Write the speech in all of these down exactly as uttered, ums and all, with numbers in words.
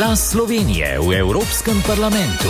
Glas Slovenije v Evropskem parlamentu.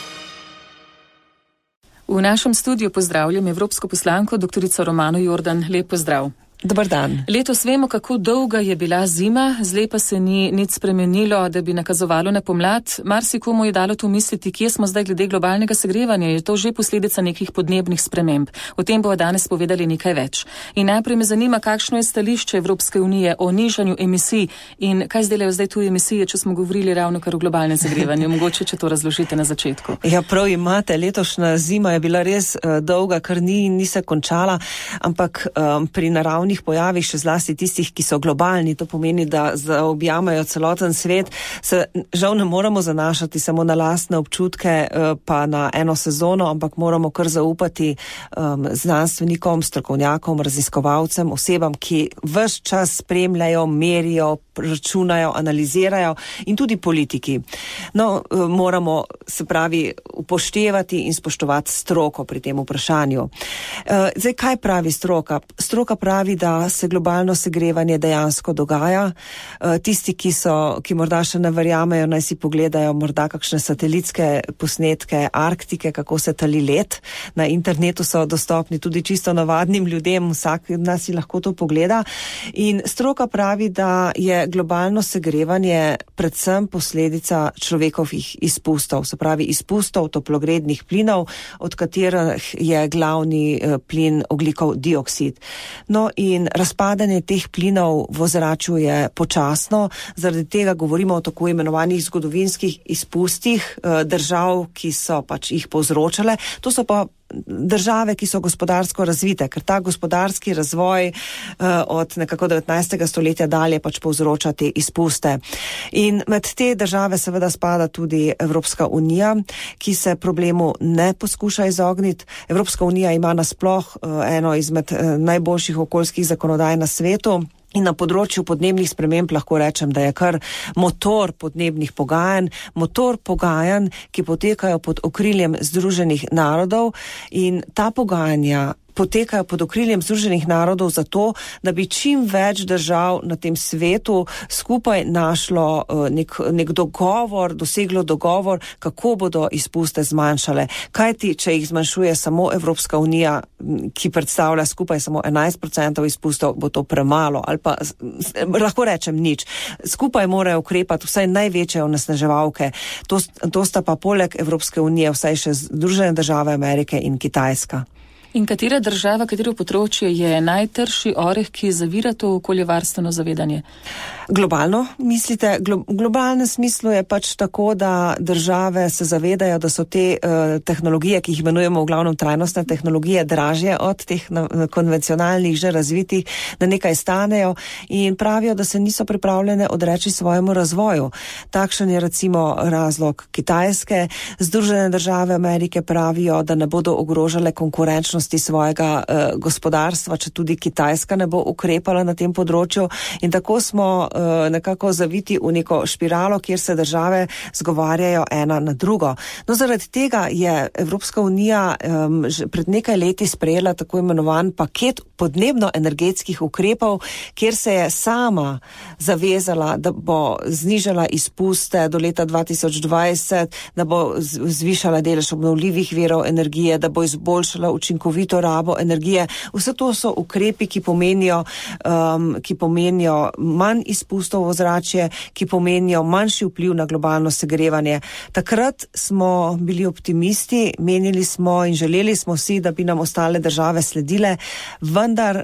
V našem studiu pozdravljam evropsko poslanko doktorico Romano Jordan. Lep pozdrav. Dobar dan. Letos vemo, kako dolga je bila zima, zlej pa se ni nič spremenilo, da bi nakazovalo na pomlad. Marsikomu je dalo to misliti, kje smo zdaj glede globalnega segrevanja. Je to že posledica nekih podnebnih sprememb? O tem bomo danes povedali nekaj več. In najprej me zanima, kakšno je stališče Evropske unije o nižanju emisij in kaj zdaj zdaj tu emisije, če smo govorili ravno kar o globalnem segrevanju. Mogoče, če to razložite na začetku. Ja, prav imate. Letošnja zima je bila res uh, dolga, kar ni, ni se končala, ampak um, pri naravnih pojavih, še zlasti tistih, ki so globalni, to pomeni, da zaobjamajo celoten svet, se žal ne moramo zanašati samo na lastne občutke pa na eno sezono, ampak moramo kar zaupati um, znanstvenikom, strokovnjakom, raziskovalcem, osebam, ki ves čas spremljajo, merijo, računajo, analizirajo in tudi politiki. No, moramo, se pravi, upoštevati in spoštovati stroko pri tem vprašanju. Zdaj, kaj pravi stroka? Stroka pravi, da se globalno segrevanje dejansko dogaja. Tisti, ki so, ki morda še ne verjamejo, naj si pogledajo morda kakšne satelitske posnetke Arktike, kako se tali led. Na internetu so dostopni tudi čisto navadnim ljudem, vsak od nas si lahko to pogleda. In stroka pravi, da je globalno segrevanje predvsem posledica človekovih izpustov, se pravi izpustov toplogrednih plinov, od katerih je glavni plin ogljikov dioksid. No in razpadanje teh plinov v ozračju je počasno, zaradi tega govorimo o tako imenovanih zgodovinskih izpustih držav, ki so pač jih povzročale. To so pa države, ki so gospodarsko razvite, ker ta gospodarski razvoj uh, od nekako devetnajstega stoletja dalje pač povzroča te izpuste. In med te države seveda spada tudi Evropska unija, ki se problemu ne poskuša izogniti. Evropska unija ima nasploh uh, eno izmed uh, najboljših okoljskih zakonodaj na svetu. In na področju podnebnih sprememb lahko rečem, da je kar motor podnebnih pogajanj, motor pogajanj, ki potekajo pod okriljem Združenih narodov in ta pogajanja potekajo pod okriljem Združenih narodov zato, da bi čim več držav na tem svetu skupaj našlo nek, nek dogovor, doseglo dogovor, kako bodo izpuste zmanjšale. Kajti, če jih zmanjšuje samo Evropska unija, ki predstavlja skupaj samo enajst procentov izpustov, bo to premalo ali pa lahko rečem nič. Skupaj morajo ukrepati vsaj največje onesnaževalke. To, to sta pa poleg Evropske unije vsaj še Združene države Amerike in Kitajska. In katera država, katero področje je najtrši oreh, ki zavira to okoljevarstveno zavedanje? Globalno, mislite? Glo- v globalnem smislu je pač tako, da države se zavedajo, da so te uh, tehnologije, ki jih imenujemo v glavnem trajnostne tehnologije, dražje od teh na, konvencionalnih, že razvitih, da nekaj stanejo in pravijo, da se niso pripravljene odreči svojemu razvoju. Takšen je recimo razlog Kitajske. Združene države Amerike pravijo, da ne bodo ogrožale konkurenčnosti svojega uh, gospodarstva, če tudi Kitajska ne bo ukrepala na tem področju. In tako smo uh, nekako zaviti v neko špiralo, kjer se države zgovarjajo ena na drugo. No, zaradi tega je Evropska unija um, že pred nekaj leti sprejela tako imenovan paket podnebno-energetskih ukrepov, kjer se je sama zavezala, da bo znižala izpuste do leta dva tisoč dvajset, da bo zvišala delež obnovljivih virov energije, da bo izboljšala učinkovitost rabo energije. Vse to so ukrepi, ki pomenijo, um, ki pomenijo manj izpustov v ozračje, ki pomenijo manjši vpliv na globalno segrevanje. Takrat smo bili optimisti, menili smo in želeli smo si, da bi nam ostale države sledile, vendar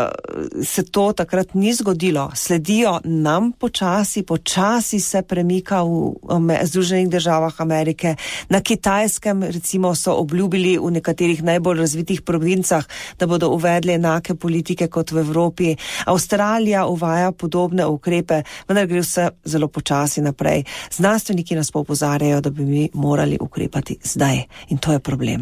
uh, se to takrat ni zgodilo. Sledijo nam počasi, počasi se premika v Združenih državah Amerike. Na Kitajskem recimo so obljubili v nekaterih najbolj razvitih provincah, da bodo uvedli enake politike kot v Evropi. Avstralija uvaja podobne ukrepe, vendar gre vse zelo počasi naprej. Znanstveniki nas pa opozarjajo, da bi mi morali ukrepati zdaj. In to je problem.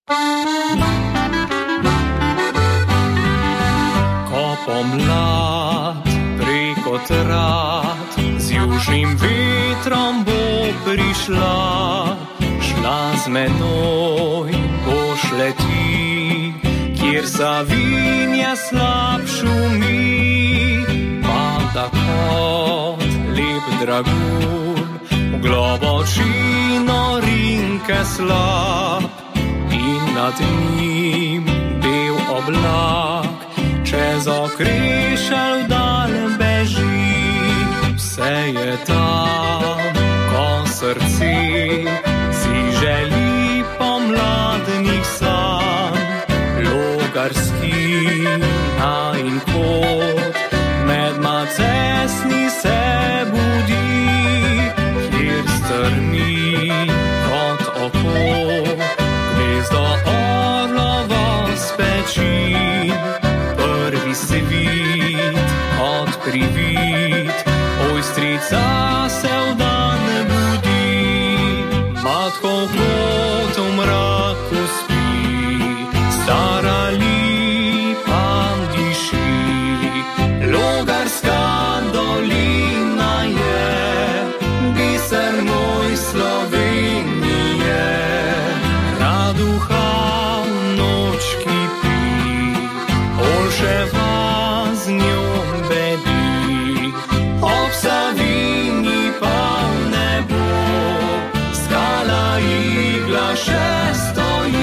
Ko pomlad preko trat z južnim vetrom bo prišla, šla z menoj boš leti, kjer Savinja slab šumi, pada kot lep dragulj v globočino rinke slab in nad njim bel oblak, čez okrešelj dal beži. Vse je tam, ko srce si želi pomladnih sanj, logarski na in kot med macesni se budi, kjer strmi kot oko gnezdo orlova speči. Prvi svit kot privid, oj strica se v dan budi, matko kot v mraku spi, stara lipa diši. Logarska dolina je biser moj Slovenije, raduha v noč kipi, olševa z njom bedi. Ob Savinji pa v nebo skala igla še stoji.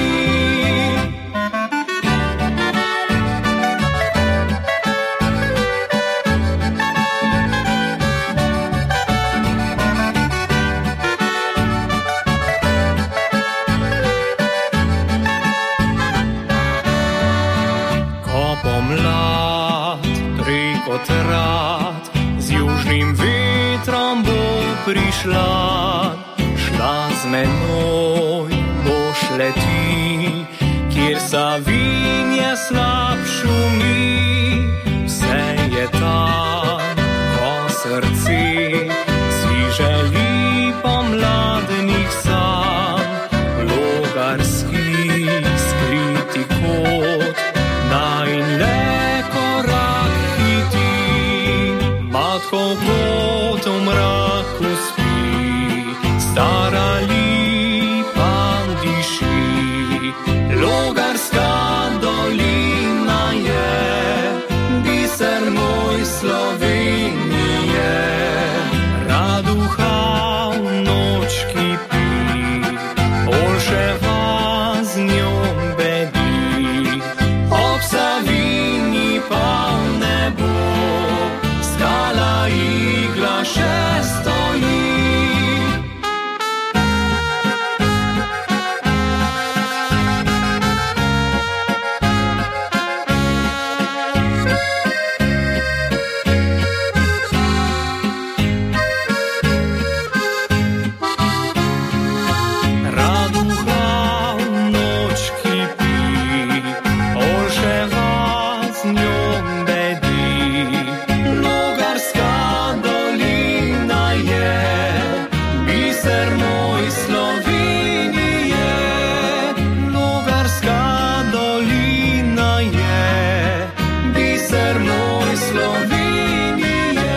Ko pomlad preko trat z južnim vetrom bo prišla, šla z menoj boš leti, kjer Savinje slab šumi. Vse je tam, ko srce si želi pomladnih sanj, logarski skriti kot najin le korak hiti, matko kot v mraku spi, stara lipa diši. Logarska dolina je biser moj Slovenije, raduha v noč kipi, olševa z njom bedi. Ob Savinji pa v nebo skala igla še stoji. Raduha v noč kipi, olševa z njom bedi. Logarska dolina je biser moj Slovenije, logarska dolina je biser moj Slovenije.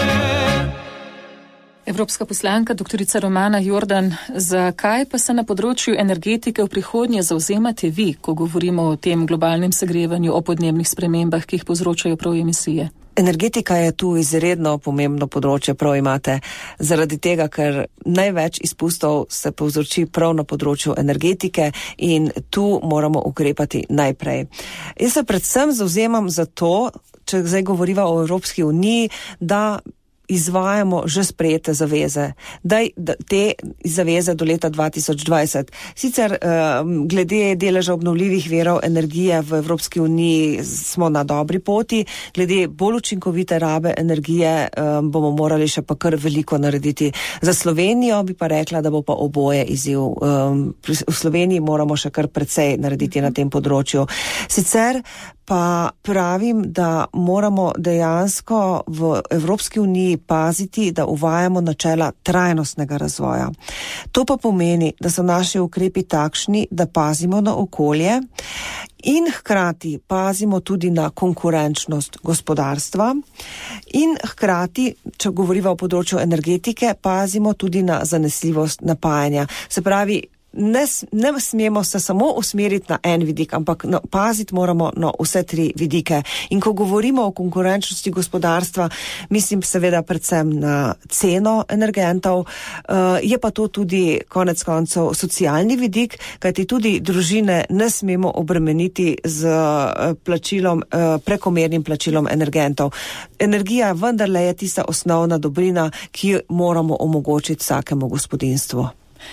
Evropska poslanka doktorica Romana Jordan, zakaj pa se na področju energetike v prihodnje zauzemate vi, ko govorimo o tem globalnem segrevanju, o podnebnih spremembah, ki jih povzročajo prav emisije? Energetika je tu izredno pomembno področje, prav imate, zaradi tega, ker največ izpustov se povzroči prav na področju energetike in tu moramo ukrepati najprej. Jaz se predvsem zauzemam za to, če zdaj govoriva o Evropski uniji, da izvajamo že sprejete zaveze, da te zaveze do leta dva tisoč dvajset. Sicer glede deleža obnovljivih virov energije v Evropski uniji smo na dobri poti, glede bolj učinkovite rabe energije bomo morali še pa kar veliko narediti. Za Slovenijo bi pa rekla, da bo pa oboje izziv. V Sloveniji moramo še kar precej narediti na tem področju. Sicer pa pravim, da moramo dejansko v Evropski uniji paziti, da uvajamo načela trajnostnega razvoja. To pa pomeni, da so naši ukrepi takšni, da pazimo na okolje in hkrati pazimo tudi na konkurenčnost gospodarstva in hkrati, če govorimo o področju energetike, pazimo tudi na zanesljivost napajanja. Se pravi, ne, ne smemo se samo usmeriti na en vidik, ampak no, paziti moramo na vse tri vidike. In ko govorimo o konkurenčnosti gospodarstva, mislim seveda predvsem na ceno energentov, uh, je pa to tudi konec koncev socialni vidik, kajti tudi družine ne smemo obremeniti z uh, plačilom, uh, prekomernim plačilom energentov. Energija vendarle je tista osnovna dobrina, ki moramo omogočiti vsakemu gospodinstvu.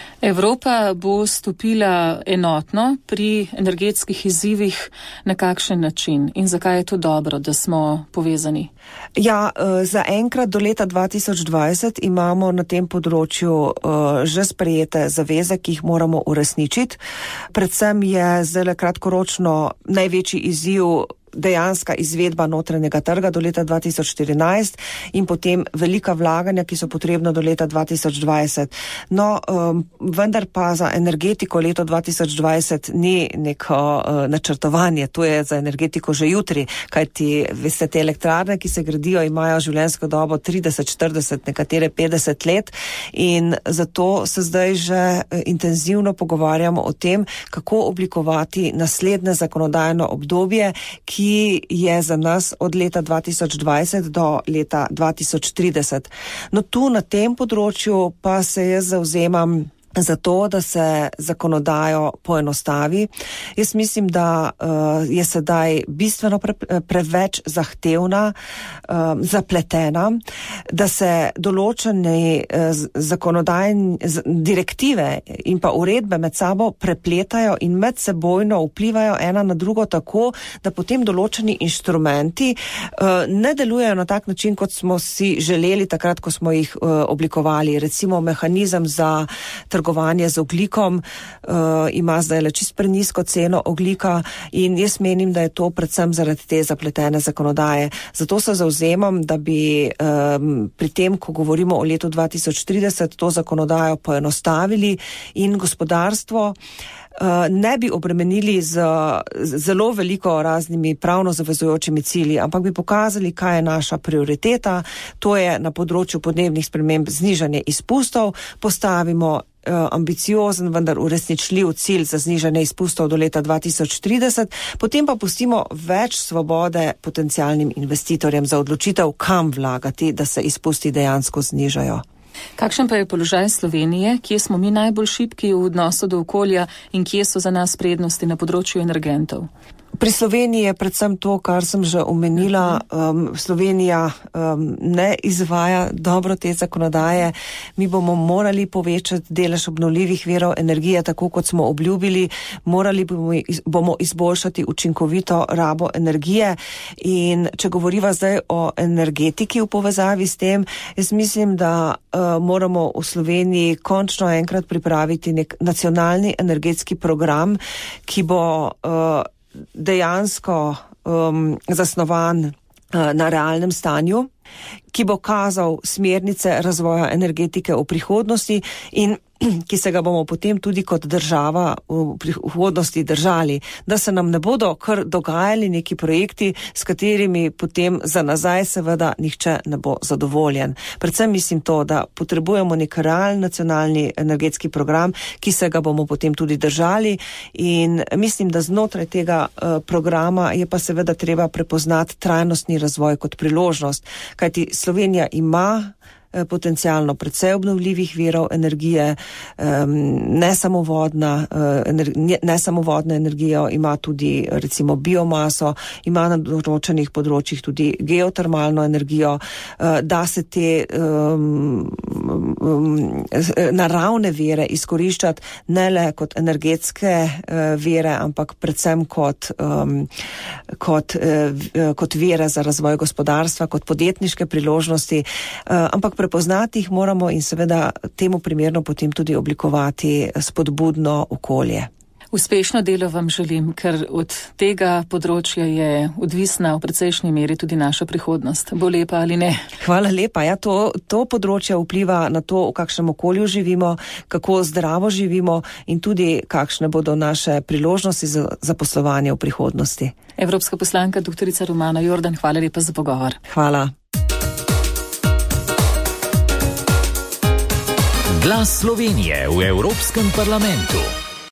Evropa bo stopila enotno pri energetskih izzivih. Na kakšen način in zakaj je to dobro, da smo povezani? Ja, za enkrat do leta dva tisoč dvajset imamo na tem področju že sprejete zaveze, ki jih moramo uresničiti. Predvsem je zdaj kratkoročno največji izziv dejanska izvedba notranjega trga do leta dva tisoč štirinajst in potem velika vlaganja, ki so potrebna do leta dva tisoč dvajset. No, um, vendar pa za energetiko leto dva tisoč dvajset ni neko uh, načrtovanje, to je za energetiko že jutri, kajti veste, te elektrarne, ki se gradijo, imajo življenjsko dobo trideset, štirideset, nekatere petdeset let in zato se zdaj že intenzivno pogovarjamo o tem, kako oblikovati naslednje zakonodajno obdobje, ki je za nas od leta dva tisoč dvajset do leta dva tisoč trideset. No, tu na tem področju pa se jaz zavzemam za to, da se zakonodajo poenostavi. Jaz mislim, da uh, je sedaj bistveno pre, preveč zahtevna, uh, zapletena, da se določene uh, zakonodajne direktive in pa uredbe med sabo prepletajo in medsebojno vplivajo ena na drugo tako, da potem določeni inštrumenti uh, ne delujejo na tak način, kot smo si želeli takrat, ko smo jih uh, oblikovali. Recimo mehanizem za trgovanje z ogljikom uh, ima zdaj le čist prenizko ceno oglika in jaz menim, da je to predvsem zaradi te zapletene zakonodaje. Zato se zavzemam, da bi um, pri tem, ko govorimo o letu dva tisoč trideset, to zakonodajo poenostavili in gospodarstvo ne bi obremenili z zelo veliko raznimi pravno zavezujočimi cilji, ampak bi pokazali, kaj je naša prioriteta, to je na področju podnebnih sprememb znižanje izpustov, postavimo ambiciozen, vendar uresničljiv cilj za znižanje izpustov do leta dva tisoč trideset, potem pa pustimo več svobode potencialnim investitorjem za odločitev, kam vlagati, da se izpusti dejansko znižajo. Kakšen pa je položaj Slovenije, kje smo mi najbolj šibki v odnosu do okolja in kje so za nas prednosti na področju energentov? Pri Sloveniji je predvsem to, kar sem že omenila. Um, Slovenija um, ne izvaja dobro te zakonodaje. Mi bomo morali povečati delež obnovljivih virov energije, tako kot smo obljubili. Morali bomo, iz, bomo izboljšati učinkovito rabo energije. In če govoriva zdaj o energetiki v povezavi s tem, jaz mislim, da uh, moramo v Sloveniji končno enkrat pripraviti nek nacionalni energetski program, ki bo uh, dejansko um, zasnovan uh, na realnem stanju, ki bo kazal smernice razvoja energetike v prihodnosti in ki se ga bomo potem tudi kot država v prihodnosti držali, da se nam ne bodo kar dogajali neki projekti, s katerimi potem za nazaj seveda nihče ne bo zadovoljen. Predvsem mislim to, da potrebujemo nek realen nacionalni energetski program, ki se ga bomo potem tudi držali in mislim, da znotraj tega uh, programa je pa seveda treba prepoznati trajnostni razvoj kot priložnost, kajti Slovenija ima potencialno predvsej obnovljivih virov energije, ne samo vodna, ne samo vodno energijo, ima tudi recimo biomaso, ima na določenih področjih tudi geotermalno energijo, da se te um, um, naravne vire izkoriščati ne le kot energetske uh, vire, ampak predvsem kot, um, kot, uh, kot vire za razvoj gospodarstva, kot podjetniške priložnosti, uh, ampak prepoznati jih moramo in seveda temu primerno potem tudi oblikovati spodbudno okolje. Uspešno delo vam želim, ker od tega področja je odvisna v precejšnji meri tudi naša prihodnost. Bo lepa ali ne? Hvala lepa. Ja, to, to področje vpliva na to, v kakšnem okolju živimo, kako zdravo živimo in tudi kakšne bodo naše priložnosti za zaposlovanje v prihodnosti. Evropska poslanka doktorica Romana Jordan, hvala lepa za pogovor. Hvala. Glas Slovenije v Evropskem parlamentu.